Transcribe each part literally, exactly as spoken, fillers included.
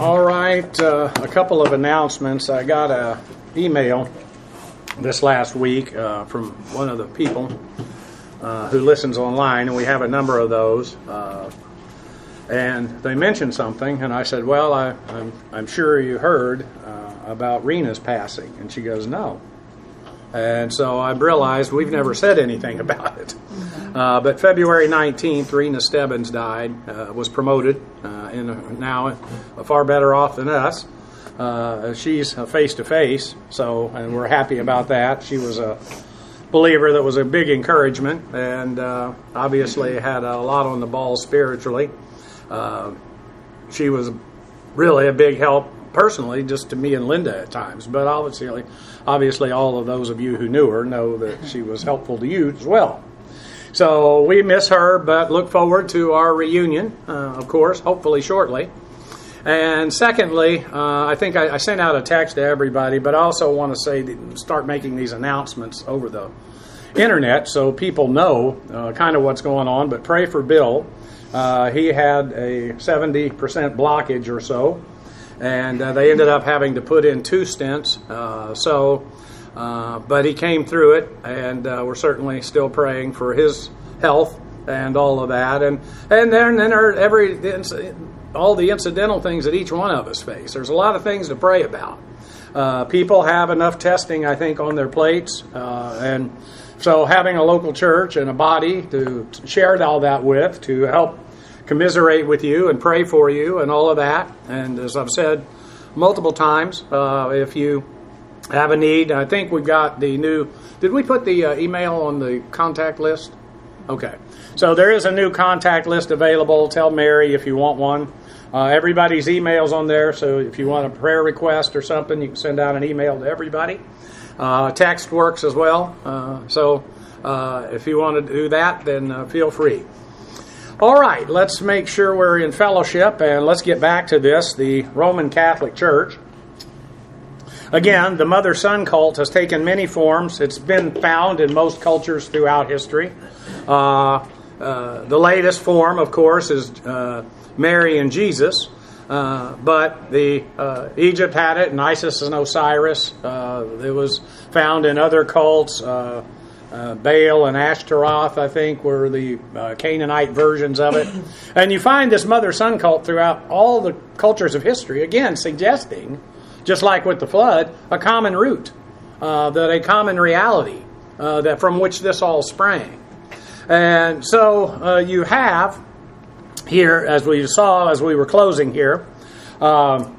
All right, uh, a couple of announcements. I got an email this last week uh, from one of the people uh, who listens online, and we have a number of those. Uh, and they mentioned something, and I said, well, I, I'm, I'm sure you heard uh, about Rena's passing. And she goes, no. And so I realized we've never said anything about it. Uh, but February nineteenth, Rena Stebbins died, uh, was promoted, uh, and now far better off than us. Uh, she's face-to-face, so, and we're happy about that. She was a believer that was a big encouragement, and uh, obviously had a lot on the ball spiritually. Uh, she was really a big help personally, just to me and Linda at times, but obviously, obviously all of those of you who knew her know that she was helpful to you as well. So we miss her, but look forward to our reunion, uh, of course, hopefully shortly. And secondly, uh, I think I, I sent out a text to everybody, but I also want to say that start making these announcements over the internet so people know uh, kind of what's going on. But pray for Bill. Uh, he had a seventy percent blockage or so, and uh, they ended up having to put in two stents. Uh, so, uh, but he came through it, and uh, we're certainly still praying for his health and all of that. And and then then there every all the incidental things that each one of us face. There's a lot of things to pray about. Uh, people have enough testing, I think, on their plates, uh, and so having a local church and a body to share all that with, to help commiserate with you and pray for you and all of that. And as I've said multiple times, uh, if you have a need, I think we've got the new, did we put the uh, email on the contact list? Okay. So there is a new contact list available. Tell Mary if you want one. Uh, everybody's email's on there, so if you want a prayer request or something, you can send out an email to everybody. Uh, text works as well. Uh, so uh, if you want to do that, then uh, feel free. All right, let's make sure we're in fellowship, and let's get back to this, the Roman Catholic Church. Again, the mother-son cult has taken many forms. It's been found in most cultures throughout history. Uh, uh, the latest form, of course, is uh, Mary and Jesus. Uh, but the uh, Egypt had it, and Isis and Osiris. Uh, it was found in other cults. Uh, uh, Baal and Ashtaroth, I think, were the uh, Canaanite versions of it. And you find this mother-son cult throughout all the cultures of history, again, suggesting, just like with the flood, a common root, uh, that a common reality uh, that from which this all sprang. And so uh, you have here, as we saw as we were closing here, um,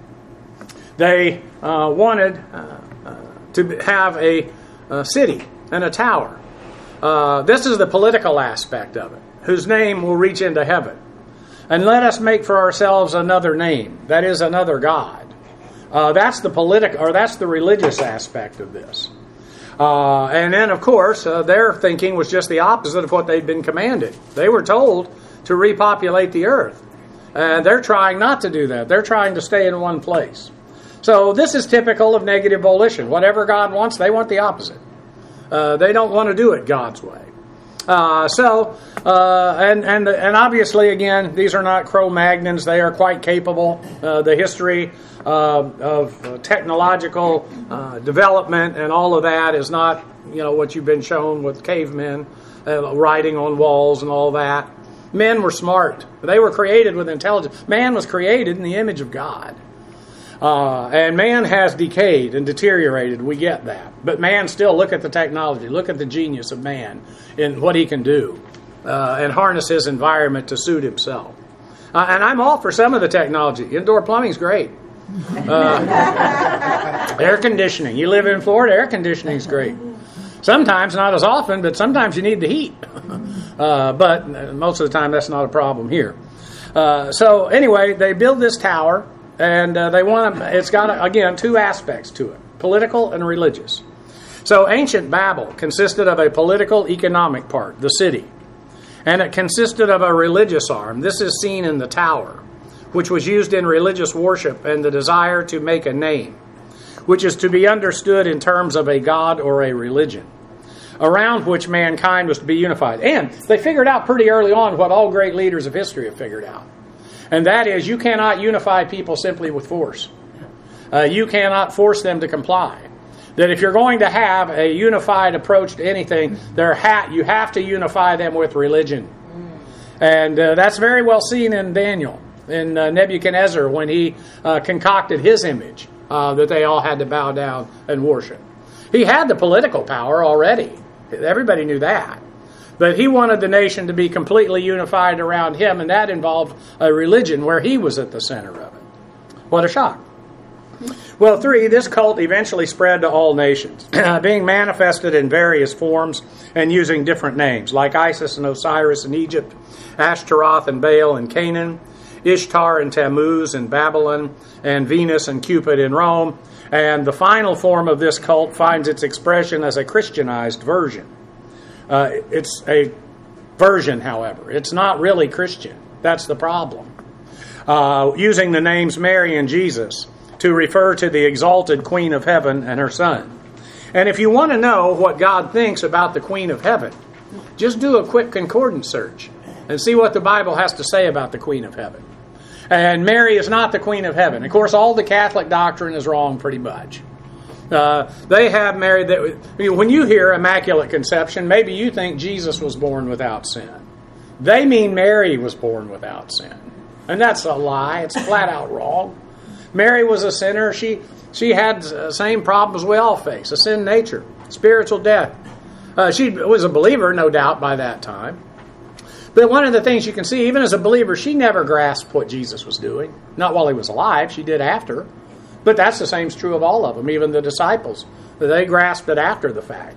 they uh, wanted uh, uh, to have a, a city and a tower. Uh, this is the political aspect of it, whose name will reach into heaven. And let us make for ourselves another name, that is, another God. Uh, that's the political, or that's the religious aspect of this. Uh, and then, of course, uh, their thinking was just the opposite of what they'd been commanded. They were told to repopulate the earth. And they're trying not to do that. They're trying to stay in one place. So this is typical of negative volition. Whatever God wants, they want the opposite. Uh, they don't want to do it God's way. Uh, so, uh, and, and, and obviously, again, these are not Cro-Magnons. They are quite capable. Uh, the history uh, of uh, technological uh, development and all of that is not, you know, what you've been shown with cavemen, uh, writing on walls and all that. Men were smart. They were created with intelligence. Man was created in the image of God. Uh, and man has decayed and deteriorated. We get that. But man still, look at the technology. Look at the genius of man in what he can do. Uh, and harness his environment to suit himself. Uh, and I'm all for some of the technology. Indoor plumbing's great. Uh, air conditioning. You live in Florida, air conditioning's great. Sometimes, not as often, but sometimes you need the heat. Uh, but most of the time, that's not a problem here. Uh, so anyway, they build this tower, and uh, they want to, it's got, again, two aspects to it, political and religious. So ancient Babel consisted of a political economic part, the city, and it consisted of a religious arm. This is seen in the tower, which was used in religious worship and the desire to make a name, which is to be understood in terms of a god or a religion, around which mankind was to be unified. And they figured out pretty early on what all great leaders of history have figured out. And that is, you cannot unify people simply with force. Uh, you cannot force them to comply. That if you're going to have a unified approach to anything, there ha- you have to unify them with religion. And uh, that's very well seen in Daniel, in uh, Nebuchadnezzar, when he uh, concocted his image, uh, that they all had to bow down and worship. He had the political power already. Everybody knew that. But he wanted the nation to be completely unified around him, and that involved a religion where he was at the center of it. What a shock. Well, three, this cult eventually spread to all nations, being manifested in various forms and using different names, like Isis and Osiris in Egypt, Ashtaroth and Baal in Canaan, Ishtar and Tammuz in Babylon, and Venus and Cupid in Rome. And the final form of this cult finds its expression as a Christianized version. Uh, it's a version, however. It's not really Christian. That's the problem. Uh, using the names Mary and Jesus to refer to the exalted Queen of Heaven and her Son. And if you want to know what God thinks about the Queen of Heaven, just do a quick concordance search and see what the Bible has to say about the Queen of Heaven. And Mary is not the Queen of Heaven. Of course, all the Catholic doctrine is wrong pretty much. Uh, they have Mary. That, when you hear Immaculate Conception, maybe you think Jesus was born without sin. They mean Mary was born without sin. And that's a lie. It's flat out wrong. Mary was a sinner. She she had the same problems we all face, a sin nature, spiritual death. Uh, she was a believer, no doubt, by that time. But one of the things you can see, even as a believer, she never grasped what Jesus was doing. Not while he was alive. She did after. But that's the same is true of all of them, even the disciples. They grasped it after the fact.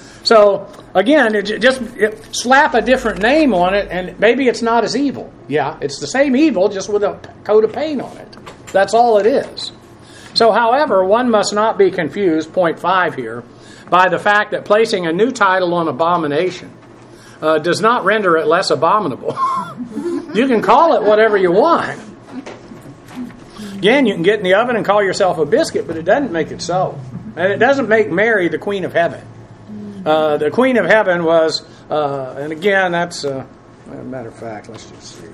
So, again, it just it, slap a different name on it, and maybe it's not as evil. Yeah, it's the same evil, just with a coat of paint on it. That's all it is. So, however, one must not be confused, point five here, by the fact that placing a new title on abomination uh, does not render it less abominable. You can call it whatever you want. Again, you can get in the oven and call yourself a biscuit, but it doesn't make it so. And it doesn't make Mary the Queen of Heaven. Uh, the Queen of Heaven was, uh, and again, that's, uh, as a matter of fact, let's just see.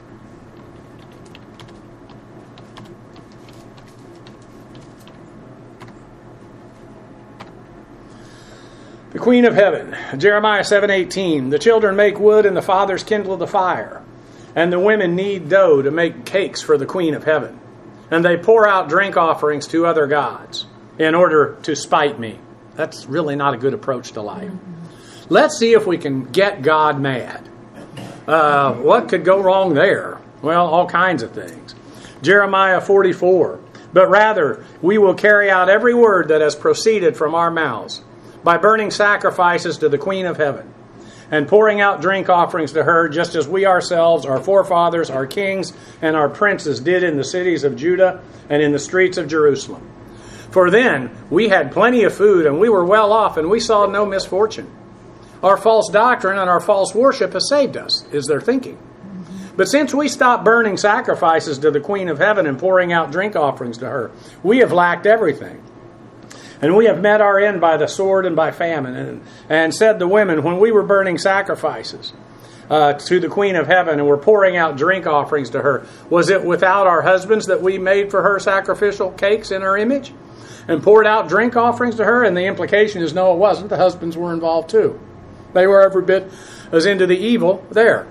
The Queen of Heaven, Jeremiah seven eighteen. The children make wood and the fathers kindle the fire, and the women knead dough to make cakes for the Queen of Heaven. And they pour out drink offerings to other gods in order to spite me. That's really not a good approach to life. Let's see if we can get God mad. Uh, what could go wrong there? Well, all kinds of things. Jeremiah forty-four. But rather, we will carry out every word that has proceeded from our mouths by burning sacrifices to the Queen of Heaven and pouring out drink offerings to her, just as we ourselves, our forefathers, our kings, and our princes did in the cities of Judah and in the streets of Jerusalem. For then we had plenty of food, and we were well off, and we saw no misfortune. Our false doctrine and our false worship has saved us, is their thinking. But since we stopped burning sacrifices to the Queen of Heaven and pouring out drink offerings to her, we have lacked everything. And we have met our end by the sword and by famine. And, and said the women, when we were burning sacrifices uh, to the Queen of Heaven and were pouring out drink offerings to her, was it without our husbands that we made for her sacrificial cakes in her image and poured out drink offerings to her? And the implication is, no, it wasn't. The husbands were involved too. They were every bit as into the evil there.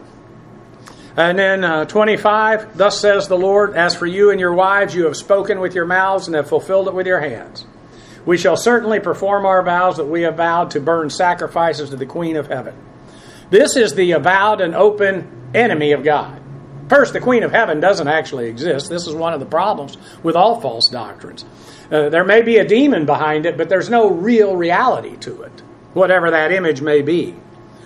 And then uh, twenty-five, thus says the Lord, as for you and your wives, you have spoken with your mouths and have fulfilled it with your hands. We shall certainly perform our vows that we have vowed to burn sacrifices to the Queen of Heaven. This is the avowed and open enemy of God. First, the Queen of Heaven doesn't actually exist. This is one of the problems with all false doctrines. Uh, there may be a demon behind it, but there's no real reality to it, whatever that image may be.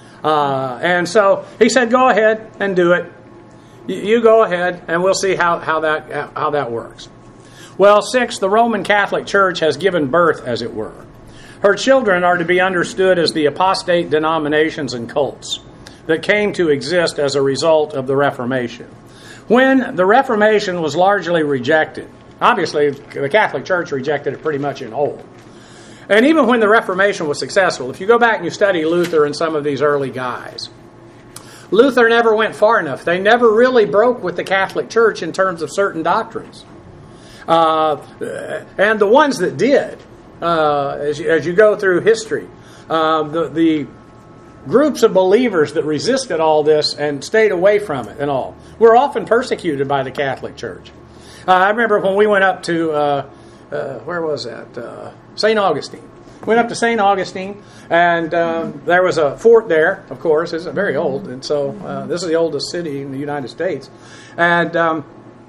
Uh, and so he said, go ahead and do it. You, you go ahead, and we'll see how, how that how that works. Well, six, the Roman Catholic Church has given birth, as it were. Her children are to be understood as the apostate denominations and cults that came to exist as a result of the Reformation. When the Reformation was largely rejected, obviously the Catholic Church rejected it pretty much in whole. And even when the Reformation was successful, if you go back and you study Luther and some of these early guys, Luther never went far enough. They never really broke with the Catholic Church in terms of certain doctrines. Uh, and the ones that did, uh, as, you, as you go through history, uh, the, the groups of believers that resisted all this and stayed away from it and all were often persecuted by the Catholic Church. Uh, I remember when we went up to, uh, uh, where was that? Uh, Saint Augustine. Went up to Saint Augustine, and um, there was a fort there, of course. It's very old, and so uh, this is the oldest city in the United States. And um,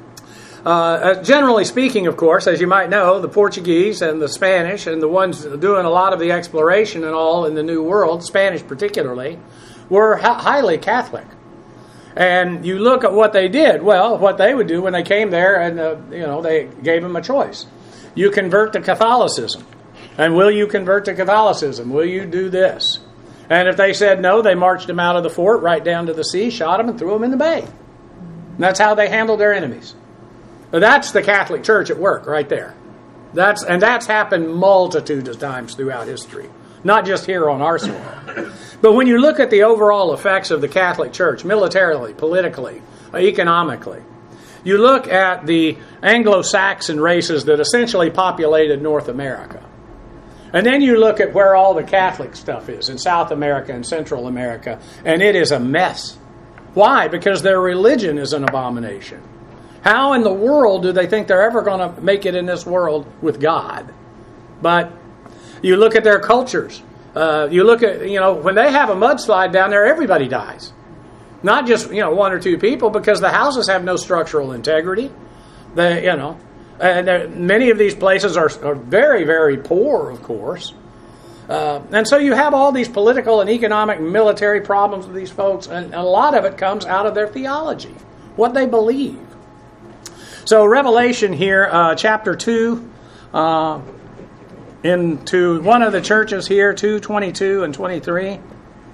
uh, generally speaking, of course, as you might know, the Portuguese and the Spanish and the ones doing a lot of the exploration and all in the New World, Spanish particularly, were h- highly Catholic. And you look at what they did. Well, what they would do when they came there, and uh, you know, they gave them a choice. You convert to Catholicism. And will you convert to Catholicism? Will you do this? And if they said no, they marched them out of the fort right down to the sea, shot them, and threw them in the bay. And that's how they handled their enemies. But that's the Catholic Church at work right there. That's and that's happened multitudes of times throughout history, not just here on our soil. But when you look at the overall effects of the Catholic Church, militarily, politically, economically, you look at the Anglo-Saxon races that essentially populated North America. And then you look at where all the Catholic stuff is in South America and Central America, and it is a mess. Why? Because their religion is an abomination. How in the world do they think they're ever going to make it in this world with God? But you look at their cultures. Uh, you look at, you know, when they have a mudslide down there, everybody dies. Not just, you know, one or two people, because the houses have no structural integrity. They, you know... And there, many of these places are, are very, very poor, of course. Uh, and so you have all these political and economic and military problems with these folks, and a lot of it comes out of their theology, what they believe. So Revelation here, uh, chapter two, uh, into one of the churches here, two, twenty-two and twenty-three.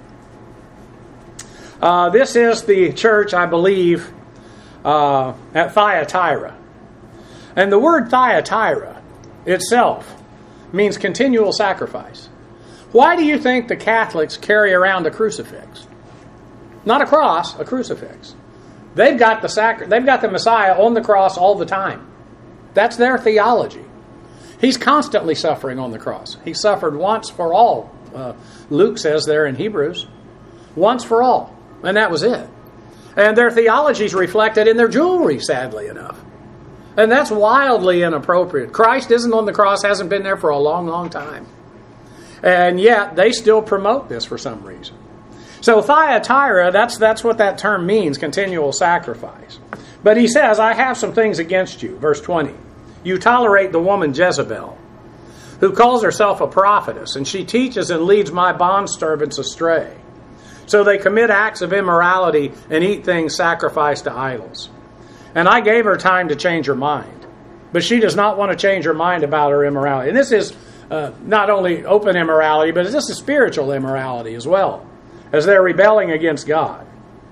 Uh, this is the church, I believe, uh, at Thyatira. And the word Thyatira itself means continual sacrifice. Why do you think the Catholics carry around a crucifix? Not a cross, a crucifix. They've got the sacri- they've got the Messiah on the cross all the time. That's their theology. He's constantly suffering on the cross. He suffered once for all. Uh, Luke says there in Hebrews, once for all. And that was it. And their theology is reflected in their jewelry, sadly enough. And that's wildly inappropriate. Christ isn't on the cross, hasn't been there for a long, long time. And yet, they still promote this for some reason. So Thyatira, that's, that's what that term means, continual sacrifice. But he says, I have some things against you. Verse twenty. You tolerate the woman Jezebel, who calls herself a prophetess, and she teaches and leads my bondservants astray. So they commit acts of immorality and eat things sacrificed to idols. And I gave her time to change her mind. But she does not want to change her mind about her immorality. And this is uh, not only open immorality, but this is spiritual immorality as well, as they're rebelling against God.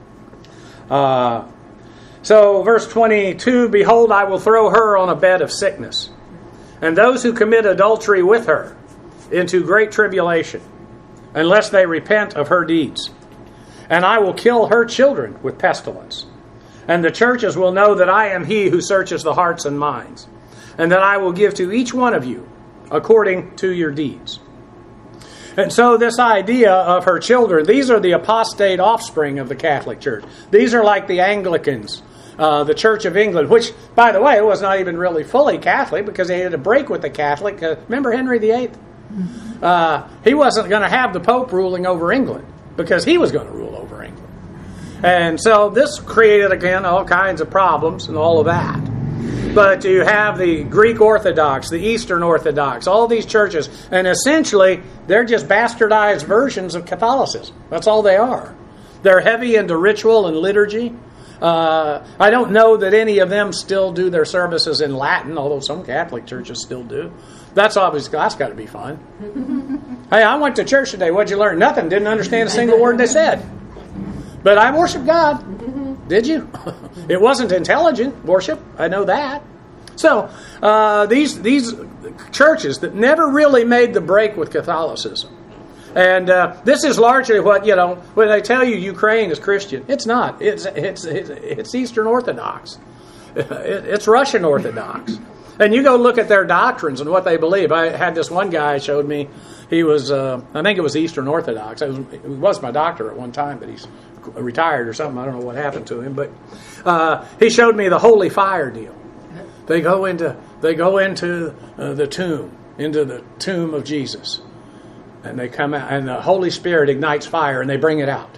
Uh, so verse twenty-two, behold, I will throw her on a bed of sickness, and those who commit adultery with her into great tribulation, unless they repent of her deeds. And I will kill her children with pestilence. And the churches will know that I am he who searches the hearts and minds, and that I will give to each one of you according to your deeds. And so this idea of her children, these are the apostate offspring of the Catholic Church. These are like the Anglicans, uh, the Church of England, which, by the way, was not even really fully Catholic because they had a break with the Catholic. Uh, remember Henry the Eighth? Uh, he wasn't going to have the Pope ruling over England because he was going to rule over England. And so this created, again, all kinds of problems and all of that. But you have the Greek Orthodox, the Eastern Orthodox, all these churches, and essentially they're just bastardized versions of Catholicism. That's all they are. They're heavy into ritual and liturgy. Uh, I don't know that any of them still do their services in Latin, although some Catholic churches still do. That's obviously, that's got to be fun. Hey, I went to church today. What'd you learn? Nothing. Didn't understand a single word they said. But I worship God. Mm-hmm. Did you? It wasn't intelligent worship. I know that. So uh, these these churches that never really made the break with Catholicism And uh, this is largely what, you know, when they tell you Ukraine is Christian, it's not. It's it's it's, it's Eastern Orthodox. It's Russian Orthodox. And you go look at their doctrines and what they believe. I had this one guy showed me, he was, uh, I think it was Eastern Orthodox. It was, it was my doctor at one time, but he's retired or something. I don't know what happened to him. But uh, he showed me the holy fire deal. They go into, they go into uh, the tomb, into the tomb of Jesus. And they come out, and the Holy Spirit ignites fire, and they bring it out.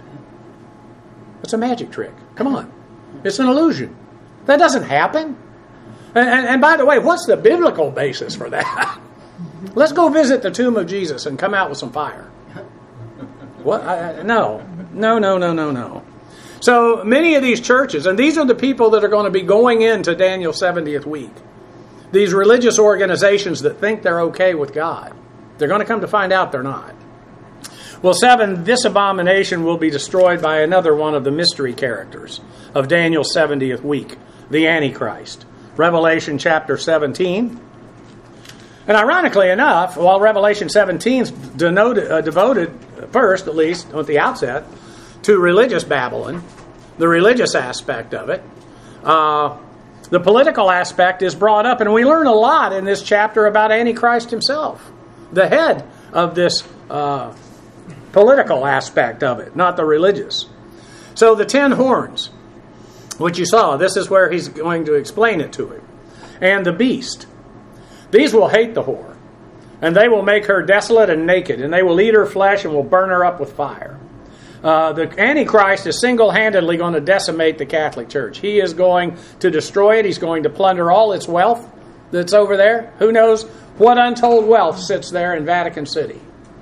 It's a magic trick. Come on. It's an illusion. That doesn't happen. And, and, and by the way, what's the biblical basis for that? Let's go visit the tomb of Jesus and come out with some fire. What? I, I, no. No, no, no, no, no. So many of these churches, and these are the people that are going to be going into Daniel's seventieth week. These religious organizations that think they're okay with God. They're going to come to find out they're not. Well, seven, this abomination will be destroyed by another one of the mystery characters of Daniel's seventieth week, the Antichrist. Revelation chapter seventeen. And ironically enough, while Revelation seventeen is denoted, uh, devoted, first at least, at the outset, to religious Babylon, the religious aspect of it, uh, the political aspect is brought up, and we learn a lot in this chapter about Antichrist himself, the head of this uh, political aspect of it, not the religious. So the ten horns, which you saw, this is where he's going to explain it to him. And the beast. These will hate the whore, and they will make her desolate and naked, and they will eat her flesh and will burn her up with fire. Uh, the Antichrist is single-handedly going to decimate the Catholic Church. He is going to destroy it. He's going to plunder all its wealth that's over there. Who knows what untold wealth sits there in Vatican City.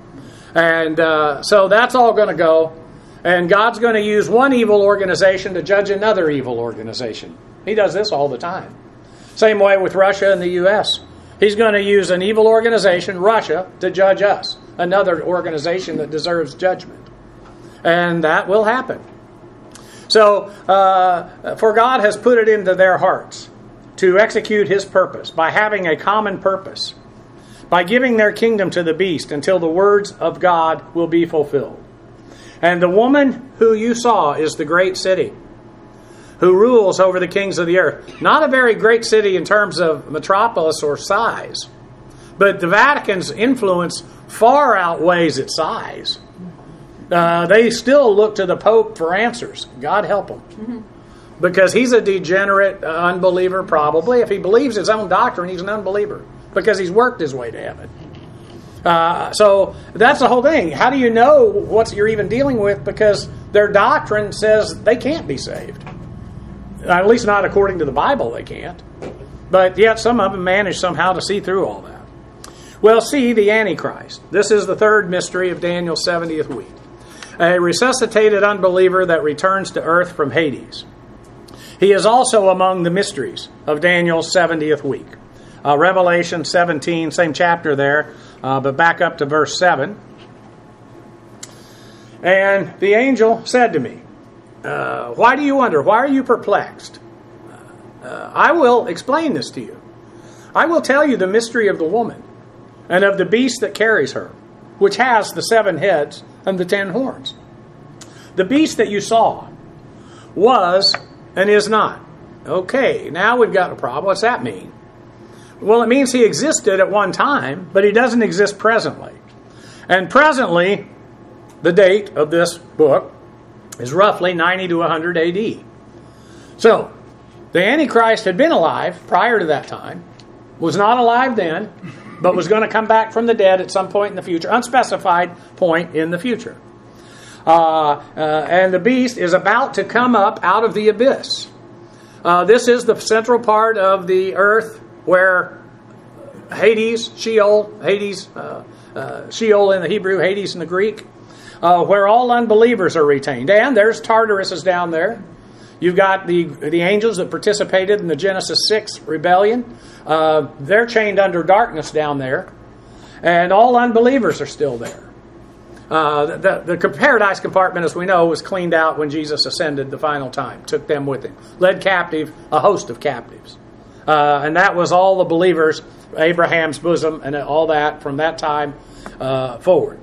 And uh, so that's all going to go. And God's going to use one evil organization to judge another evil organization. He does this all the time. Same way with Russia and the U S He's going to use an evil organization, Russia, to judge us. Another organization that deserves judgment. And that will happen. So, uh, for God has put it into their hearts to execute His purpose by having a common purpose, by giving their kingdom to the beast until the words of God will be fulfilled. And the woman who you saw is the great city, who rules over the kings of the earth. Not a very great city in terms of metropolis or size, but the Vatican's influence far outweighs its size. Uh, they still look to the Pope for answers. God help him. Mm-hmm. Because he's a degenerate uh, unbeliever, probably. If he believes his own doctrine, he's an unbeliever. Because he's worked his way to heaven. Uh, so that's the whole thing. How do you know what you're even dealing with? Because their doctrine says they can't be saved. At least not according to the Bible, they can't. But yet some of them manage somehow to see through all that. Well, see, the Antichrist. This is the third mystery of Daniel's seventieth week. A resuscitated unbeliever that returns to earth from Hades. He is also among the mysteries of Daniel's seventieth week. Uh, Revelation seventeen, same chapter there, uh, but back up to verse seven. And the angel said to me, uh, why do you wonder? Why are you perplexed? Uh, I will explain this to you. I will tell you the mystery of the woman and of the beast that carries her, which has the seven heads and the ten horns. The beast that you saw was and is not. Okay, now we've got a problem. What's that mean? Well, it means he existed at one time, but he doesn't exist presently. And presently, the date of this book is roughly ninety to one hundred A D. So, the Antichrist had been alive prior to that time, was not alive then, but was going to come back from the dead at some point in the future, unspecified point in the future. Uh, uh, and the beast is about to come up out of the abyss. Uh, this is the central part of the earth where Hades, Sheol, Hades, uh, uh, Sheol in the Hebrew, Hades in the Greek, uh, where all unbelievers are retained. And there's Tartarus is down there. You've got the the angels that participated in the Genesis six rebellion. Uh, they're chained under darkness down there. And all unbelievers are still there. Uh, the, the paradise compartment, as we know, was cleaned out when Jesus ascended the final time. Took them with him. Led captive a host of captives. Uh, and that was all the believers, Abraham's bosom, and all that from that time uh, forward.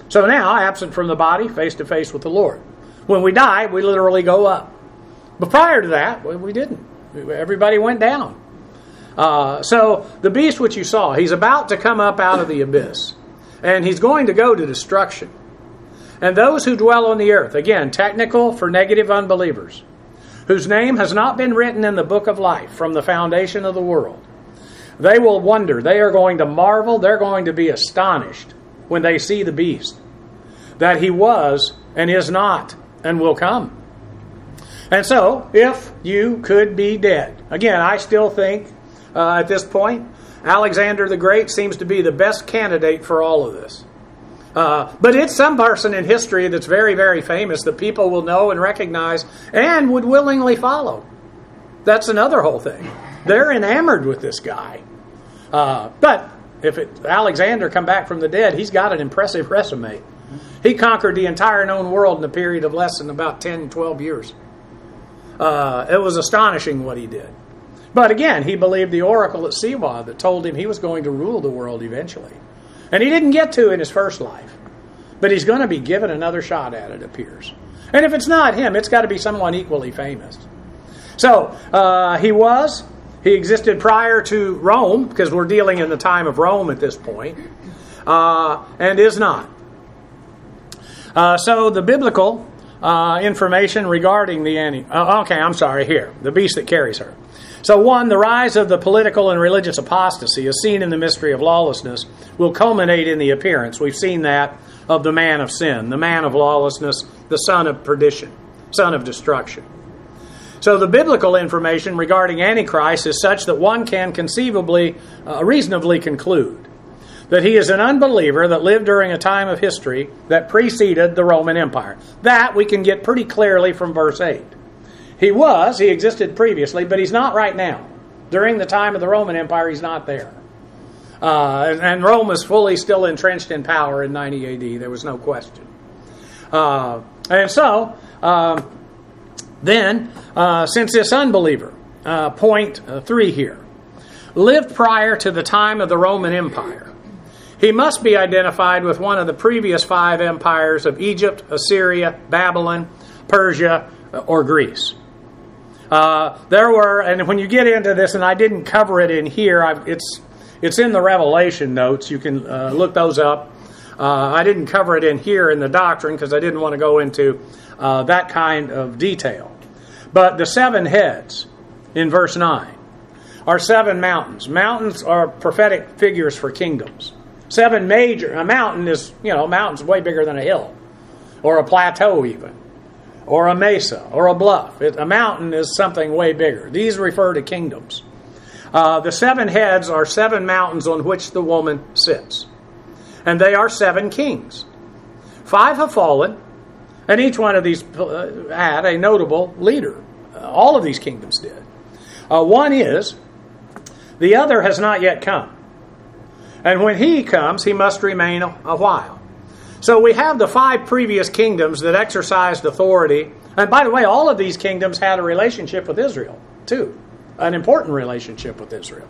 So now, absent from the body, face to face with the Lord. When we die, we literally go up. But prior to that, well, we didn't. Everybody went down. Uh, so the beast which you saw, he's about to come up out of the abyss. And he's going to go to destruction. And those who dwell on the earth, again, technical for negative unbelievers, whose name has not been written in the book of life from the foundation of the world, they will wonder, they are going to marvel, they're going to be astonished when they see the beast, that he was and is not and will come. And so, if you could be dead, again, I still think uh, at this point, Alexander the Great seems to be the best candidate for all of this. Uh, but it's some person in history that's very, very famous that people will know and recognize and would willingly follow. That's another whole thing. They're enamored with this guy. Uh, but if it, Alexander come back from the dead, he's got an impressive resume. He conquered the entire known world in a period of less than about ten, twelve years. Uh, it was astonishing what he did. But again, he believed the oracle at Siwa that told him he was going to rule the world eventually. And he didn't get to in his first life. But he's going to be given another shot at it, it appears. And if it's not him, it's got to be someone equally famous. So, uh, he was. He existed prior to Rome, because we're dealing in the time of Rome at this point. Uh, and is not. Uh, so, the biblical uh, information regarding the anti... Uh, okay, I'm sorry, here. The beast that carries her. So one, the rise of the political and religious apostasy as seen in the mystery of lawlessness will culminate in the appearance. We've seen that of the man of sin, the man of lawlessness, the son of perdition, son of destruction. So the biblical information regarding Antichrist is such that one can conceivably, uh, reasonably conclude that he is an unbeliever that lived during a time of history that preceded the Roman Empire. That we can get pretty clearly from verse eight. He was, he existed previously, but he's not right now. During the time of the Roman Empire, he's not there. Uh, and, and Rome was fully still entrenched in power in ninety A D. There was no question. Uh, and so, uh, then, uh, since this unbeliever, uh, point uh, three here, lived prior to the time of the Roman Empire, he must be identified with one of the previous five empires of Egypt, Assyria, Babylon, Persia, or Greece. Uh, there were, and when you get into this, and I didn't cover it in here, I've, it's it's in the Revelation notes. You can uh, look those up. Uh, I didn't cover it in here in the doctrine because I didn't want to go into uh, that kind of detail. But the seven heads in verse nine are seven mountains. Mountains are prophetic figures for kingdoms. Seven major, a mountain is, you know, a mountain's way bigger than a hill or a plateau even, or a mesa, or a bluff. It, a mountain is something way bigger. These refer to kingdoms. Uh, the seven heads are seven mountains on which the woman sits. And they are seven kings. Five have fallen, and each one of these uh, had a notable leader. Uh, all of these kingdoms did. Uh, one is, the other has not yet come. And when he comes, he must remain a, a while. So we have the five previous kingdoms that exercised authority. And by the way, all of these kingdoms had a relationship with Israel, too. An important relationship with Israel.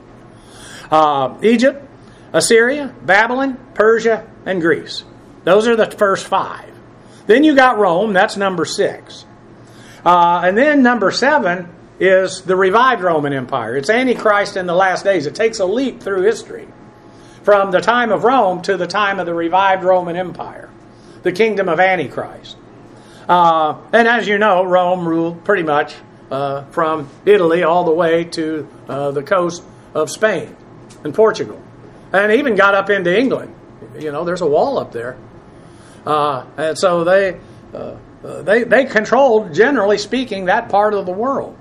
Uh, Egypt, Assyria, Babylon, Persia, and Greece. Those are the first five. Then you got Rome, that's number six. Uh, and then number seven is the revived Roman Empire. It's Antichrist in the last days. It takes a leap through history from the time of Rome to the time of the revived Roman Empire, the kingdom of Antichrist. Uh, and as you know, Rome ruled pretty much uh, from Italy all the way to uh, the coast of Spain and Portugal. And even got up into England. You know, there's a wall up there. Uh, and so they, uh, they, they controlled, generally speaking, that part of the world.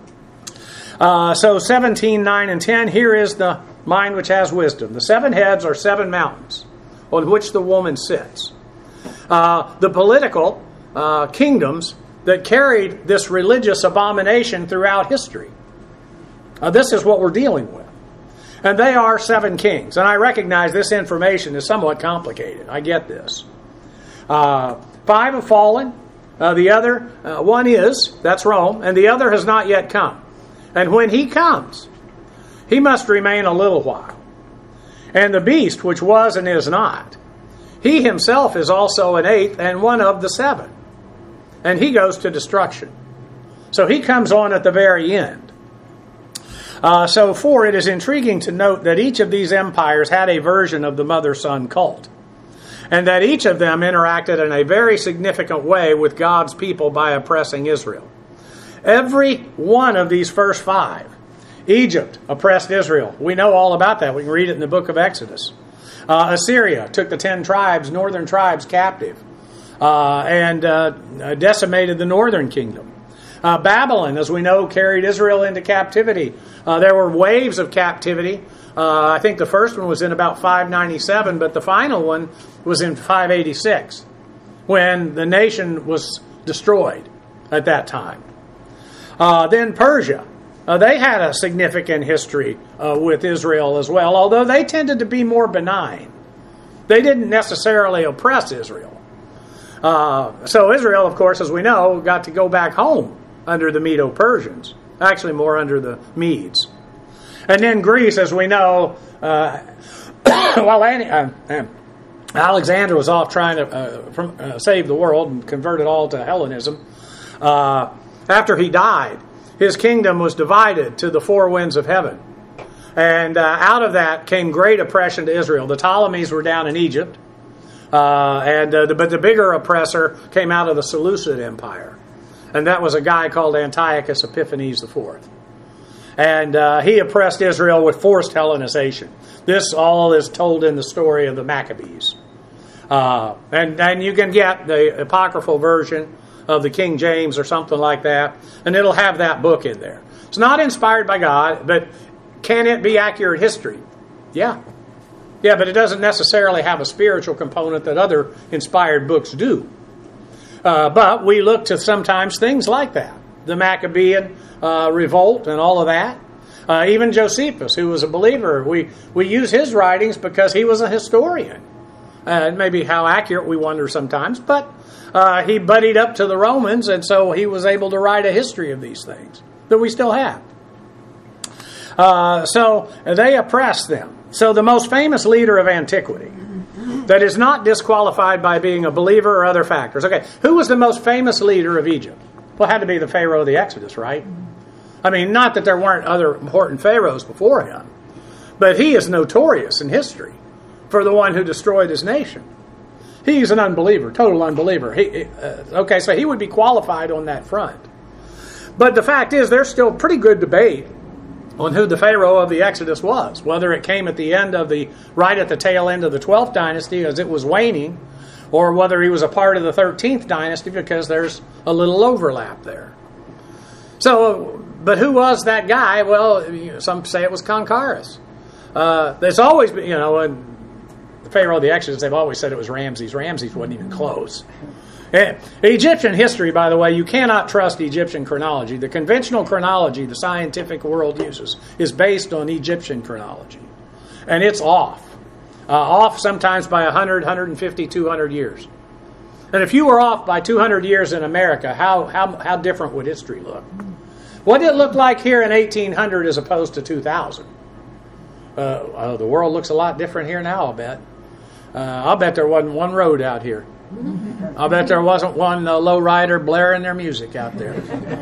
Uh, so seventeen, nine, and ten, here is the mind which has wisdom. The seven heads are seven mountains on which the woman sits. Uh, the political uh, kingdoms that carried this religious abomination throughout history. Uh, this is what we're dealing with. And they are seven kings. And I recognize this information is somewhat complicated. I get this. Uh, five have fallen. Uh, the other, uh, one is, that's Rome, and the other has not yet come. And when he comes, he must remain a little while. And the beast, which was and is not, he himself is also an eighth and one of the seven. And he goes to destruction. So he comes on at the very end. Uh, so for it is intriguing to note that each of these empires had a version of the mother-son cult. And that each of them interacted in a very significant way with God's people by oppressing Israel. Every one of these first five. Egypt oppressed Israel. We know all about that. We can read it in the book of Exodus. Uh, Assyria took the ten tribes, northern tribes, captive. Uh, and uh, decimated the northern kingdom. Uh, Babylon, as we know, carried Israel into captivity. Uh, there were waves of captivity. Uh, I think the first one was in about five ninety-seven, but the final one was in five eighty-six, when the nation was destroyed at that time. Uh, then Persia. Uh, they had a significant history uh, with Israel as well, although they tended to be more benign. They didn't necessarily oppress Israel. Uh, so Israel, of course, as we know, got to go back home under the Medo-Persians. Actually, more under the Medes. And then Greece, as we know, uh, while uh, uh, Alexander was off trying to uh, from, uh, save the world and convert it all to Hellenism, uh, after he died, his kingdom was divided to the four winds of heaven. And uh, out of that came great oppression to Israel. The Ptolemies were down in Egypt. Uh, and uh, the, but the bigger oppressor came out of the Seleucid Empire. And that was a guy called Antiochus Epiphanes the fourth. And uh, he oppressed Israel with forced Hellenization. This all is told in the story of the Maccabees. Uh, and, and you can get the apocryphal version of the King James or something like that, and it'll have that book in there. It's not inspired by God, but can it be accurate history? Yeah. Yeah, but it doesn't necessarily have a spiritual component that other inspired books do. Uh, but we look to sometimes things like that. The Maccabean uh, revolt and all of that. Uh, even Josephus, who was a believer, we, we use his writings because he was a historian. Uh, maybe how accurate we wonder sometimes, but uh, he buddied up to the Romans, and so he was able to write a history of these things that we still have. Uh, so they oppressed them. So the most famous leader of antiquity that is not disqualified by being a believer or other factors. Okay, who was the most famous leader of Egypt? Well, it had to be the Pharaoh of the Exodus, right? I mean, not that there weren't other important pharaohs before him, but he is notorious in history for the one who destroyed his nation. He's an unbeliever, total unbeliever. He, uh, okay, so he would be qualified on that front. But the fact is, there's still pretty good debate on who the Pharaoh of the Exodus was, whether it came at the end of the, right at the tail end of the twelfth dynasty as it was waning, or whether he was a part of the thirteenth dynasty, because there's a little overlap there. So, but who was that guy? Well, some say it was Concarus. Uh, there's always been, you know, and the Pharaoh of the Exodus, they've always said it was Ramses. Ramses wasn't even close. Egyptian history, by the way, you cannot trust Egyptian chronology. The conventional chronology the scientific world uses is based on Egyptian chronology. And it's off. Uh, off sometimes by one hundred, one hundred fifty, two hundred years. And if you were off by two hundred years in America, how, how, how different would history look? What did it look like here in eighteen hundred as opposed to two thousand? Uh, uh, the world looks a lot different here now, I'll bet. Uh, I'll bet there wasn't one road out here. I'll bet there wasn't one uh, low rider blaring their music out there.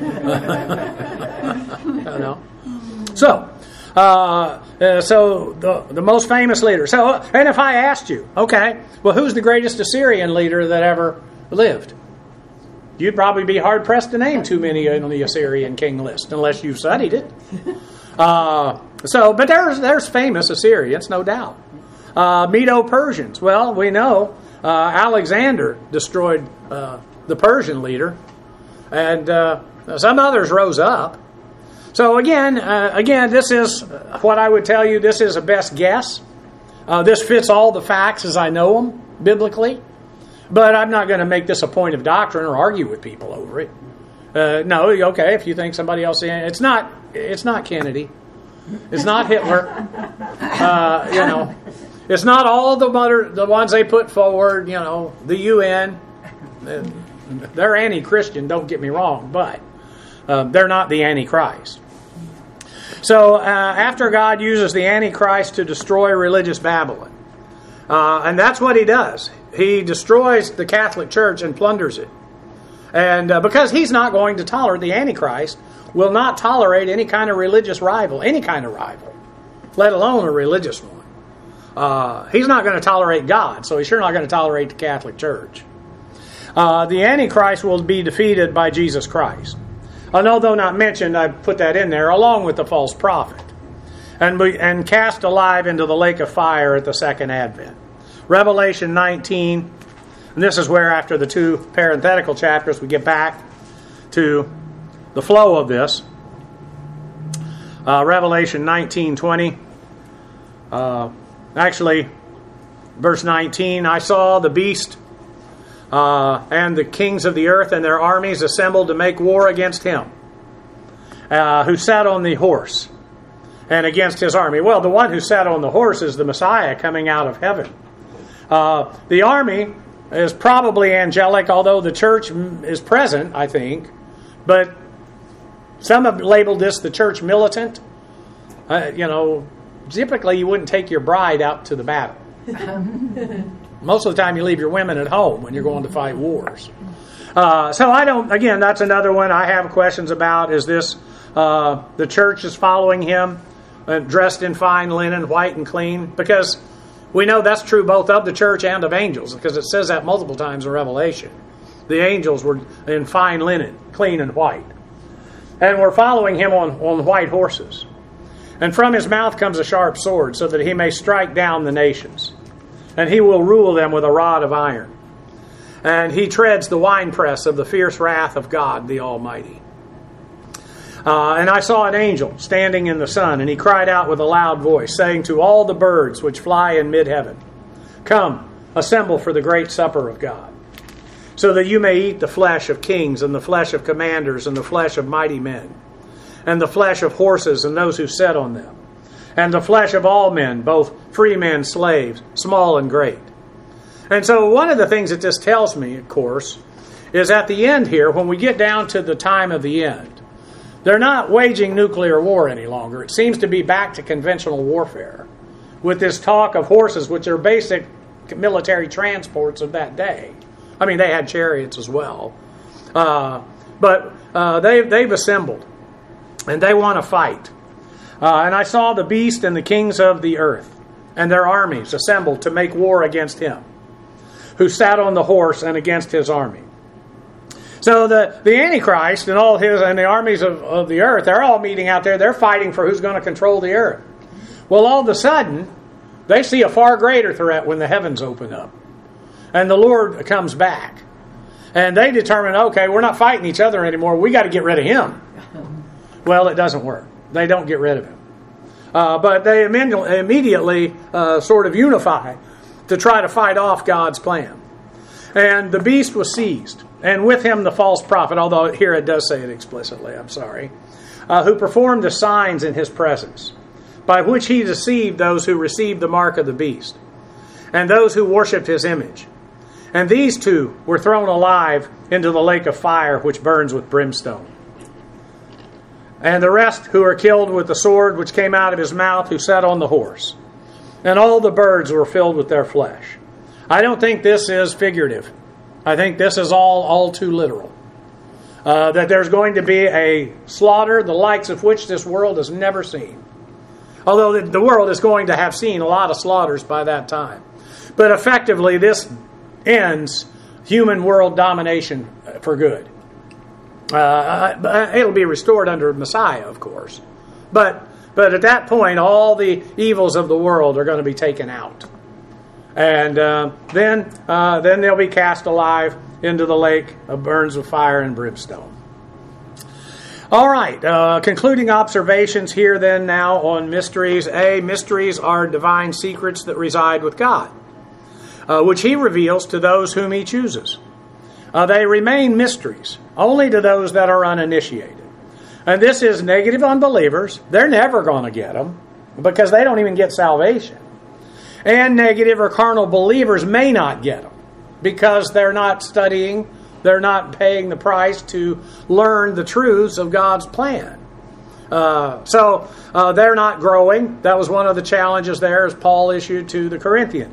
You know? So, uh, uh, so the the most famous leader. So, and if I asked you, okay, well, who's the greatest Assyrian leader that ever lived? You'd probably be hard pressed to name too many on the Assyrian king list, unless you've studied it. Uh, so, but there's there's famous Assyrians, no doubt. Uh, Medo-Persians. Well, we know. Uh, Alexander destroyed uh, the Persian leader, and uh, some others rose up. So again, uh, again, this is what I would tell you. This is a best guess. Uh, this fits all the facts as I know them biblically, but I'm not going to make this a point of doctrine or argue with people over it. Uh, no, okay. If you think somebody else, it's not. It's not Kennedy. It's not Hitler. Uh, you know. It's not all the mother, the ones they put forward, you know, the U N. They're anti-Christian, don't get me wrong, but uh, they're not the Antichrist. So uh, after God uses the Antichrist to destroy religious Babylon, uh, and that's what he does. he destroys the Catholic Church and plunders it. And uh, because he's not going to tolerate, the Antichrist will not tolerate any kind of religious rival, any kind of rival, let alone a religious one. Uh, he's not going to tolerate God, so he's sure not going to tolerate the Catholic Church. Uh, the Antichrist will be defeated by Jesus Christ. And although not mentioned, I put that in there, along with the false prophet. And, we, and cast alive into the lake of fire at the second advent. Revelation nineteen, and this is where after the two parenthetical chapters we get back to the flow of this. Uh, Revelation nineteen twenty. Uh, actually, verse nineteen, I saw the beast uh, and the kings of the earth and their armies assembled to make war against him, uh, who sat on the horse, and against his army. Well, the one who sat on the horse is the Messiah coming out of heaven. Uh, the army is probably angelic, although the church is present, I think. But some have labeled this the church militant. Uh, you know, typically you wouldn't take your bride out to the battle. Most of the time you leave your women at home when you're going to fight wars. Uh, so I don't, again, that's another one I have questions about. Is this, uh, the church is following him, uh, dressed in fine linen, white and clean? Because we know that's true both of the church and of angels, because it says that multiple times in Revelation. The angels were in fine linen, clean and white. And we're following him on, on white horses. And from his mouth comes a sharp sword, so that he may strike down the nations. And he will rule them with a rod of iron. And he treads the winepress of the fierce wrath of God the Almighty. Uh, and I saw an angel standing in the sun, and he cried out with a loud voice, saying to all the birds which fly in mid-heaven, Come, assemble for the great supper of God, so that you may eat the flesh of kings, and the flesh of commanders, and the flesh of mighty men, and the flesh of horses and those who sit on them, and the flesh of all men, both free men, slaves, small and great. And so one of the things that this tells me, of course, is at the end here, when we get down to the time of the end, they're not waging nuclear war any longer. It seems to be back to conventional warfare with this talk of horses, which are basic military transports of that day. I mean, they had chariots as well. Uh, but uh, they've, they've assembled, and they want to fight. Uh, and I saw the beast and the kings of the earth and their armies assembled to make war against him, who sat on the horse, and against his army. So the, the Antichrist and all his and the armies of, of the earth, they're all meeting out there. They're fighting for who's going to control the earth. Well, all of a sudden, they see a far greater threat when the heavens open up. And the Lord comes back. And they determine, okay, we're not fighting each other anymore. We got to get rid of him. Well, it doesn't work. They don't get rid of him. Uh, but they immediately uh, sort of unify to try to fight off God's plan. And the beast was seized, and with him the false prophet, although here it does say it explicitly, I'm sorry, uh, who performed the signs in his presence, by which he deceived those who received the mark of the beast, and those who worshipped his image. And these two were thrown alive into the lake of fire, which burns with brimstone. And the rest who were killed with the sword which came out of his mouth, who sat on the horse. And all the birds were filled with their flesh. I don't think this is figurative. I think this is all, all too literal. Uh, that there's going to be a slaughter, the likes of which this world has never seen. Although the, the world is going to have seen a lot of slaughters by that time. But effectively, this ends human world domination for good. Uh, it'll be restored under Messiah, of course. But but at that point, all the evils of the world are going to be taken out. And uh, then uh, then they'll be cast alive into the lake of burns of fire and brimstone. All right, uh, concluding observations here then now on mysteries. A, mysteries are divine secrets that reside with God, uh, which he reveals to those whom he chooses. Uh, they remain mysteries only to those that are uninitiated. And this is negative unbelievers. They're never going to get them because they don't even get salvation. And negative or carnal believers may not get them because they're not studying, they're not paying the price to learn the truths of God's plan. Uh, so uh, they're not growing. That was one of the challenges there as Paul issued to the Corinthians.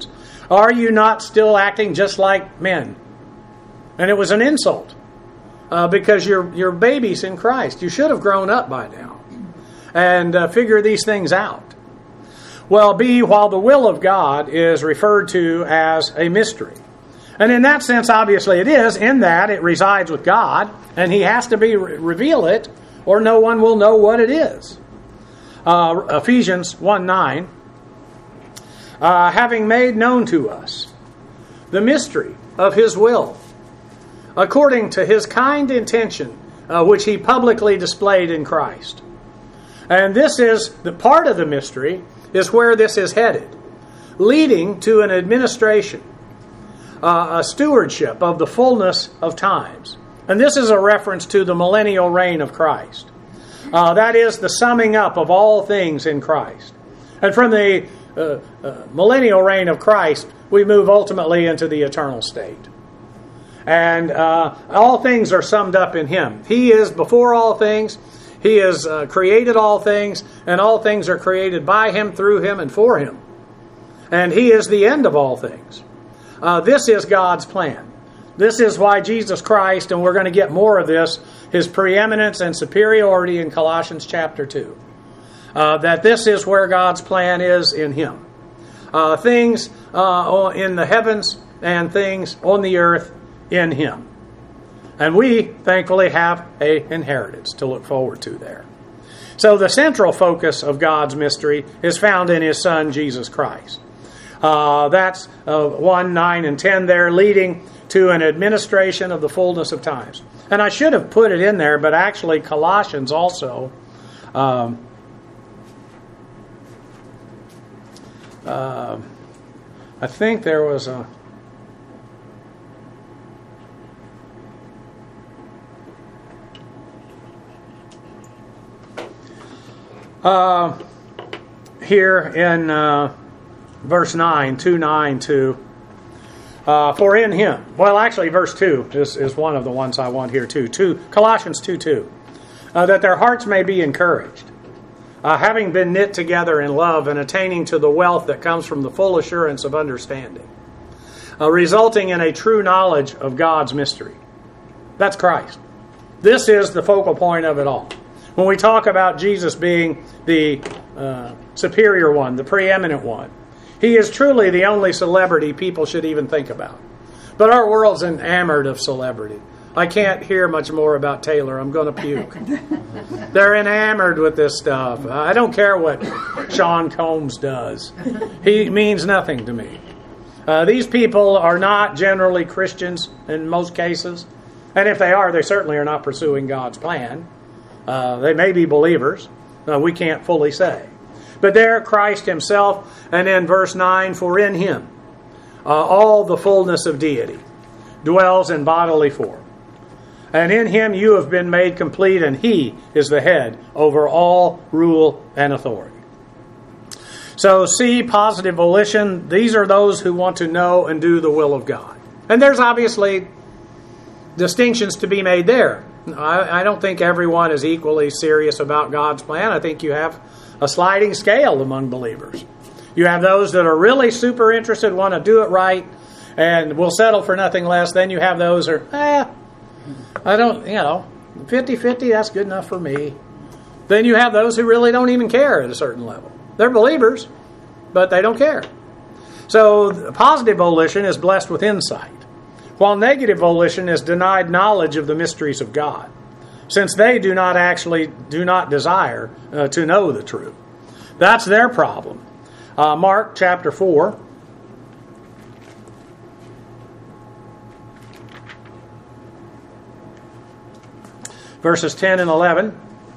Are you not still acting just like men? And it was an insult uh, because you're, you're babies in Christ. You should have grown up by now and uh, figure these things out. Well, B, while the will of God is referred to as a mystery. And in that sense, obviously it is, in that it resides with God, and He has to be reveal it, or no one will know what it is. Uh, Ephesians one nine, uh, having made known to us the mystery of His will, according to His kind intention, uh, which He publicly displayed in Christ. And this is the part of the mystery, is where this is headed, leading to an administration, uh, a stewardship of the fullness of times. And this is a reference to the millennial reign of Christ. Uh, that is the summing up of all things in Christ. And from the uh, uh, millennial reign of Christ, we move ultimately into the eternal state. And uh, all things are summed up in Him. He is before all things. He has uh, created all things, and all things are created by Him, through Him, and for Him. And He is the end of all things. Uh, this is God's plan. This is why Jesus Christ, and we're going to get more of this, His preeminence and superiority in Colossians chapter two. Uh, that this is where God's plan is in Him. Uh, things uh, in the heavens and things on the earth in Him. And we, thankfully, have an inheritance to look forward to there. So the central focus of God's mystery is found in His Son, Jesus Christ. Uh, that's uh, one, nine, and ten there, leading to an administration of the fullness of times. And I should have put it in there, but actually Colossians also um, uh, I think there was a Uh, here in uh, verse nine, two nine two, uh, for in Him, well actually verse two is, is one of the ones I want here too, two, Colossians two two, uh, that their hearts may be encouraged, uh, having been knit together in love and attaining to the wealth that comes from the full assurance of understanding, uh, resulting in a true knowledge of God's mystery. That's Christ. This is the focal point of it all. When we talk about Jesus being the uh, superior one, the preeminent one, He is truly the only celebrity people should even think about. But our world's enamored of celebrity. I can't hear much more about Taylor. I'm going to puke. They're enamored with this stuff. I don't care what Sean Combs does. He means nothing to me. Uh, these people are not generally Christians in most cases. And if they are, they certainly are not pursuing God's plan. Uh, they may be believers. Uh, we can't fully say. But there, Christ Himself, and in verse nine, for in Him uh, all the fullness of deity dwells in bodily form. And in Him you have been made complete, and He is the head over all rule and authority. So see, positive volition, these are those who want to know and do the will of God. And there's obviously distinctions to be made there. I, I don't think everyone is equally serious about God's plan. I think you have a sliding scale among believers. You have those that are really super interested, want to do it right, and will settle for nothing less. Then you have those who are, eh, I don't, you know, fifty-fifty, that's good enough for me. Then you have those who really don't even care at a certain level. They're believers, but they don't care. So positive volition is blessed with insight, while negative volition is denied knowledge of the mysteries of God, since they do not actually do not desire uh, to know the truth. That's their problem. Uh, Mark chapter four. Verses ten and eleven.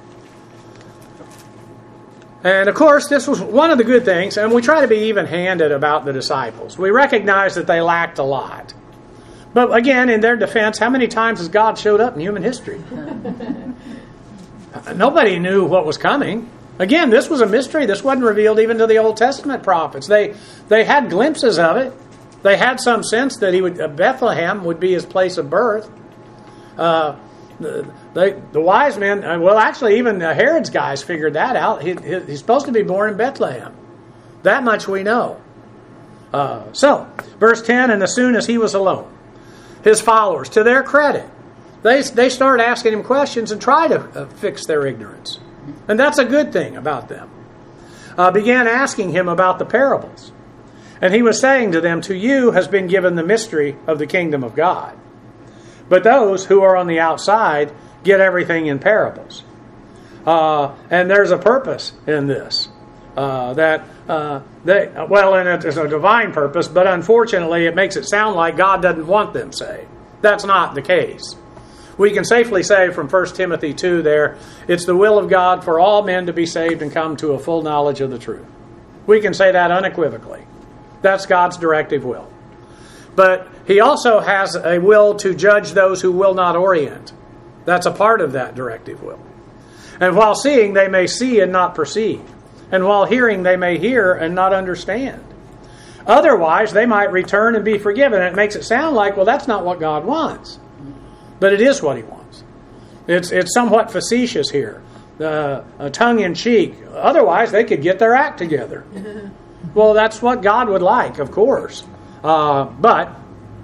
And of course, this was one of the good things, and we try to be even-handed about the disciples. We recognize that they lacked a lot. But again, in their defense, how many times has God showed up in human history? Nobody knew what was coming. Again, this was a mystery. This wasn't revealed even to the Old Testament prophets. They they had glimpses of it. They had some sense that he would uh, Bethlehem would be his place of birth. Uh, the, they, the wise men, uh, well, actually, even uh, Herod's guys figured that out. He, he, he's supposed to be born in Bethlehem. That much we know. Uh, so, verse ten, and as soon as he was alone, his followers, to their credit, they, they start asking him questions and try to uh, fix their ignorance. And that's a good thing about them. Uh, began asking him about the parables. And he was saying to them, to you has been given the mystery of the kingdom of God. But those who are on the outside get everything in parables. Uh, and there's a purpose in this. Uh, that uh, they well, and it's a divine purpose, but unfortunately it makes it sound like God doesn't want them saved. That's not the case. We can safely say from First Timothy two there, it's the will of God for all men to be saved and come to a full knowledge of the truth. We can say that unequivocally. That's God's directive will. But he also has a will to judge those who will not orient. That's a part of that directive will. And while seeing, they may see and not perceive. And while hearing, they may hear and not understand. Otherwise, they might return and be forgiven. And it makes it sound like, well, that's not what God wants. But it is what he wants. It's it's somewhat facetious here. Uh, a tongue-in-cheek. Otherwise, they could get their act together. Well, that's what God would like, of course. Uh, but,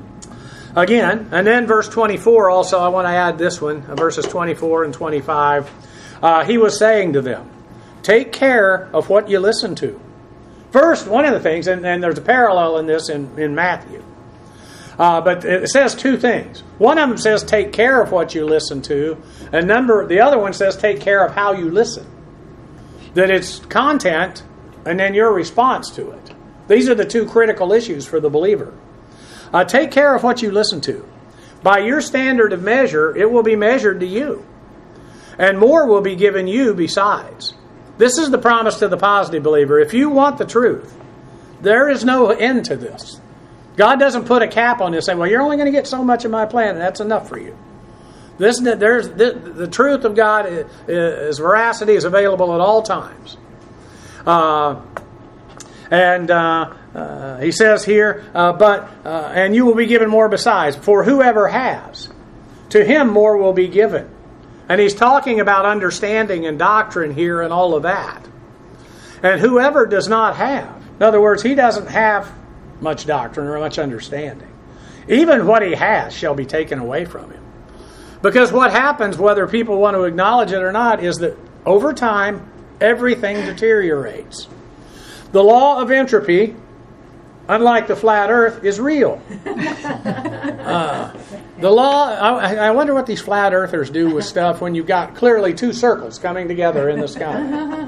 again, and then verse twenty-four also, I want to add this one, verses twenty-four and twenty-five. Uh, he was saying to them, take care of what you listen to. First, one of the things, and, and there's a parallel in this in, in Matthew, uh, but it says two things. One of them says take care of what you listen to, and number the other one says take care of how you listen. That it's content and then your response to it. These are the two critical issues for the believer. Uh, take care of what you listen to. By your standard of measure, it will be measured to you. And more will be given you besides. This is the promise to the positive believer. If you want the truth, there is no end to this. God doesn't put a cap on this saying, well, you're only going to get so much of my plan, and that's enough for you. This, there's, the, the truth of God, is veracity is available at all times. Uh, and uh, uh, he says here, uh, but uh, and you will be given more besides. For whoever has, to him more will be given. And he's talking about understanding and doctrine here and all of that. And whoever does not have, in other words, he doesn't have much doctrine or much understanding, even what he has shall be taken away from him. Because what happens, whether people want to acknowledge it or not, is that over time, everything deteriorates. The law of entropy, unlike the flat earth, is real. Uh, the law, I, I wonder what these flat earthers do with stuff when you've got clearly two circles coming together in the sky.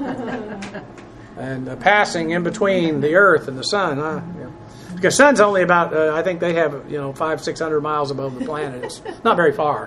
And uh, passing in between the earth and the sun. Huh? Yeah. Because the sun's only about, uh, I think they have, you know, five, six hundred miles above the planet. It's not very far.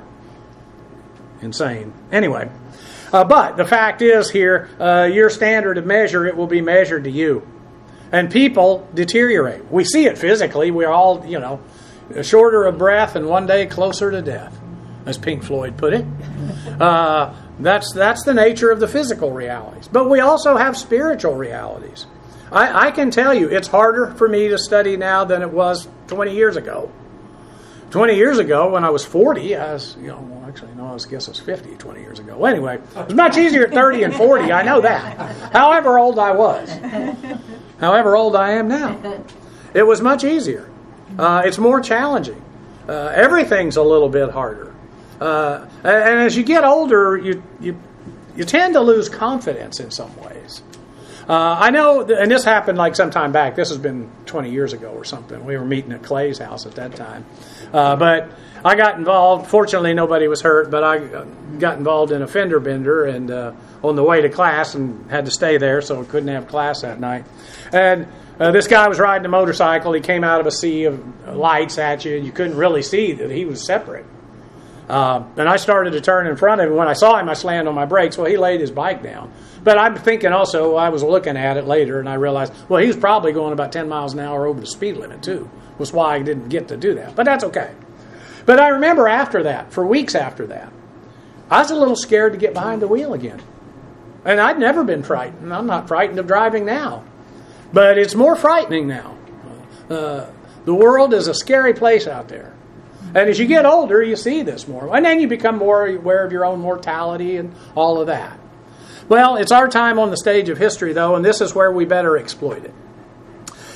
Insane. Anyway. Uh, but the fact is here, uh, your standard of measure, it will be measured to you. And people deteriorate. We see it physically. We're all, you know, shorter of breath and one day closer to death, as Pink Floyd put it. Uh, that's that's the nature of the physical realities. But we also have spiritual realities. I, I can tell you, it's harder for me to study now than it was twenty years ago. twenty years ago, when I was forty, I was, you know, well, actually, no, I was, I guess I was fifty twenty years ago. Well, anyway, it was much easier at thirty and forty, I know that. However old I was. However old I am now. It was much easier. Uh, it's more challenging. Uh, everything's a little bit harder. Uh, and as you get older, you, you, you tend to lose confidence in some ways. Uh, I know, and this happened like some time back. This has been twenty years ago or something. We were meeting at Clay's house at that time. Uh, but I got involved. Fortunately, nobody was hurt, but I got involved in a fender bender and uh, on the way to class and had to stay there, so I couldn't have class that night. And uh, this guy was riding a motorcycle. He came out of a sea of lights at you, and you couldn't really see that he was separate. Uh, and I started to turn in front of him. When I saw him, I slammed on my brakes. Well, he laid his bike down. But I'm thinking also, I was looking at it later, and I realized, well, he was probably going about ten miles an hour over the speed limit, too. Was why I didn't get to do that. But that's okay. But I remember after that, for weeks after that, I was a little scared to get behind the wheel again. And I'd never been frightened. I'm not frightened of driving now. But it's more frightening now. Uh, the world is a scary place out there. And as you get older, you see this more. And then you become more aware of your own mortality and all of that. Well, it's our time on the stage of history, though, and this is where we better exploit it.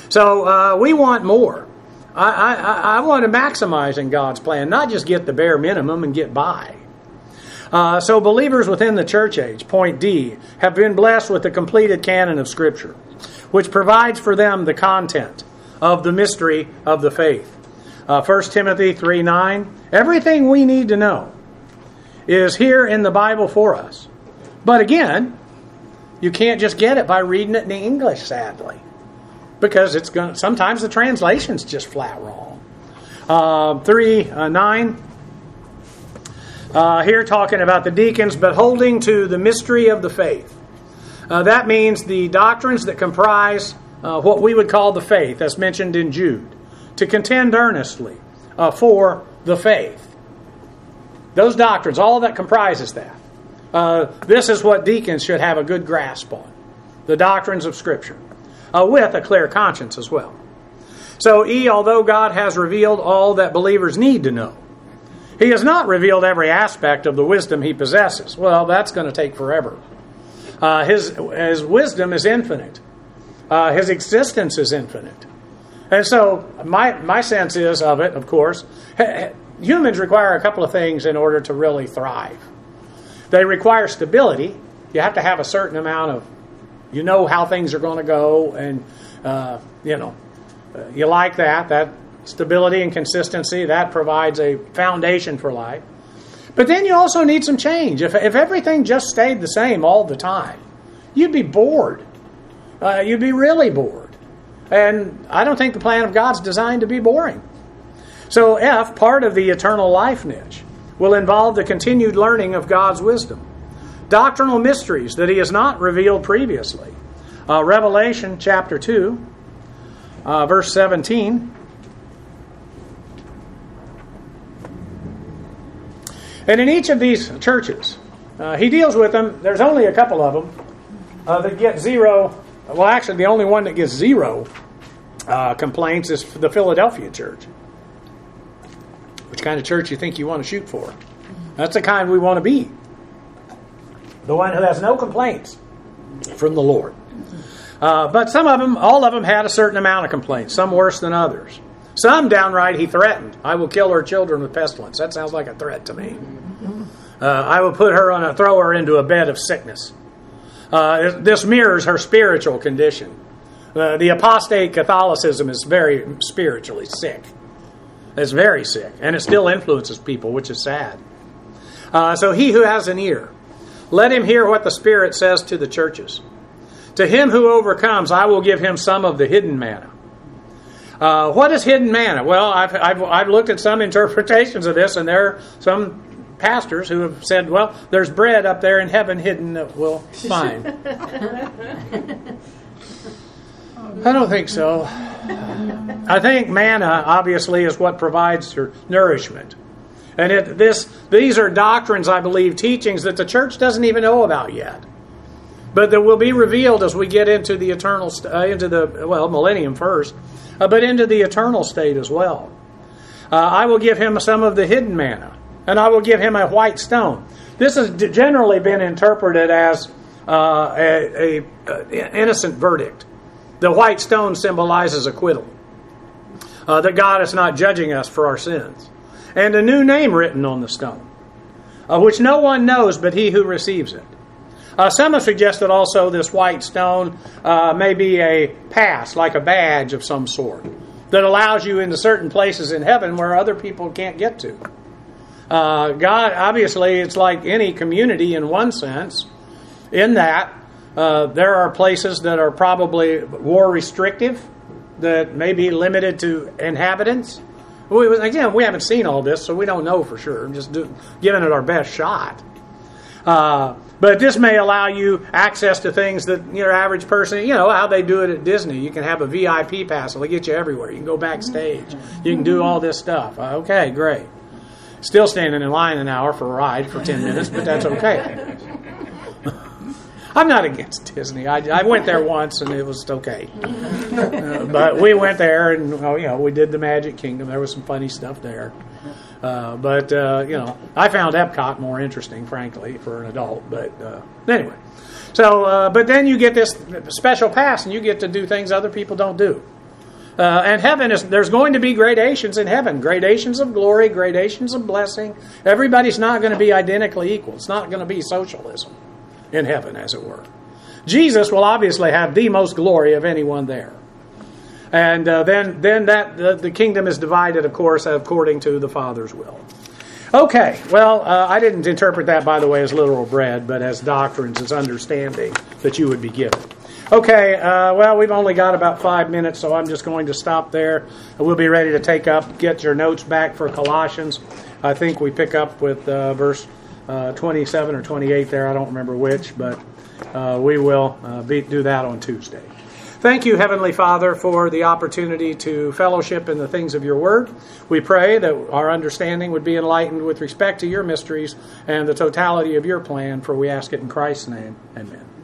So uh, we want more. I, I, I want to maximize in God's plan, not just get the bare minimum and get by. Uh, so believers within the church age, point D, have been blessed with the completed canon of Scripture, which provides for them the content of the mystery of the faith. Uh, First Timothy three nine, everything we need to know is here in the Bible for us. But again, you can't just get it by reading it in English, sadly. Because it's going. Sometimes the translation's just flat wrong. Uh, three nine. Uh, here talking about the deacons, but holding to the mystery of the faith. Uh, that means the doctrines that comprise uh, what we would call the faith, as mentioned in Jude. To contend earnestly uh, for the faith. Those doctrines, all that comprises that. Uh, this is what deacons should have a good grasp on. The doctrines of Scripture. Uh, with a clear conscience as well. So E, although God has revealed all that believers need to know, He has not revealed every aspect of the wisdom He possesses. Well, that's going to take forever. Uh, his, his wisdom is infinite. Uh, his existence is infinite. And so my, my sense is of it, of course, humans require a couple of things in order to really thrive. They require stability. You have to have a certain amount of You know how things are going to go, and, uh, you know, uh, you like that. That stability and consistency, that provides a foundation for life. But then you also need some change. If, if everything just stayed the same all the time, you'd be bored. Uh, you'd be really bored. And I don't think the plan of God's designed to be boring. So F, part of the eternal life niche, will involve the continued learning of God's wisdom. Doctrinal mysteries that He has not revealed previously. Uh, Revelation chapter two, uh, verse seventeen. And in each of these churches, uh, He deals with them. There's only a couple of them uh, that get zero. Well, actually, the only one that gets zero uh, complaints is the Philadelphia church. Which kind of church you think you want to shoot for? That's the kind we want to be. The one who has no complaints from the Lord. Uh, but some of them, all of them had a certain amount of complaints, some worse than others. Some downright He threatened. I will kill her children with pestilence. That sounds like a threat to me. Uh, I will put her on a, throw her into a bed of sickness. Uh, this mirrors her spiritual condition. Uh, the apostate Catholicism is very spiritually sick. It's very sick. And it still influences people, which is sad. Uh, so he who has an ear, let him hear what the Spirit says to the churches. To him who overcomes, I will give him some of the hidden manna. Uh, what is hidden manna? Well, I've, I've, I've looked at some interpretations of this, and there are some pastors who have said, well, there's bread up there in heaven hidden that we'll find. I don't think so. I think manna, obviously, is what provides her nourishment. And it, this, these are doctrines, I believe, teachings that the church doesn't even know about yet. But that will be revealed as we get into the eternal, uh, into the, well, millennium first, uh, but into the eternal state as well. Uh, I will give him some of the hidden manna, and I will give him a white stone. This has generally been interpreted as uh, a, a, a innocent verdict. The white stone symbolizes acquittal. Uh, that God is not judging us for our sins. And a new name written on the stone, uh, which no one knows but he who receives it. Uh, some have suggested also this white stone uh, may be a pass, like a badge of some sort, that allows you into certain places in heaven where other people can't get to. Uh, God, obviously, it's like any community in one sense, in that uh, there are places that are probably war restrictive, that may be limited to inhabitants. We, again, we haven't seen all this, so we don't know for sure. I'm just do, giving it our best shot. Uh, but this may allow you access to things that your average person, you know, how they do it at Disney. You can have a V I P pass. They'll get you everywhere. You can go backstage. You can do all this stuff. Uh, okay, great. Still standing in line an hour for a ride for ten minutes, but that's okay. I'm not against Disney. I, I went there once and it was okay. Uh, but we went there and, oh, you know, we did the Magic Kingdom. There was some funny stuff there. Uh, but, uh, you know, I found Epcot more interesting, frankly, for an adult. But uh, anyway. So, uh, but then you get this special pass and you get to do things other people don't do. Uh, and heaven is, there's going to be gradations in heaven. Gradations of glory, gradations of blessing. Everybody's not going to be identically equal. It's not going to be socialism in heaven, as it were. Jesus will obviously have the most glory of anyone there. And uh, then then that the, the kingdom is divided, of course, according to the Father's will. Okay, well, uh, I didn't interpret that, by the way, as literal bread, but as doctrines, as understanding that you would be given. Okay, uh, well, we've only got about five minutes, so I'm just going to stop there. We'll be ready to take up, get your notes back for Colossians. I think we pick up with uh, verse uh, twenty-seven or twenty-eight there. I don't remember which, but uh, we will uh, be, do that on Tuesday. Thank you, Heavenly Father, for the opportunity to fellowship in the things of your word. We pray that our understanding would be enlightened with respect to your mysteries and the totality of your plan, for we ask it in Christ's name. Amen.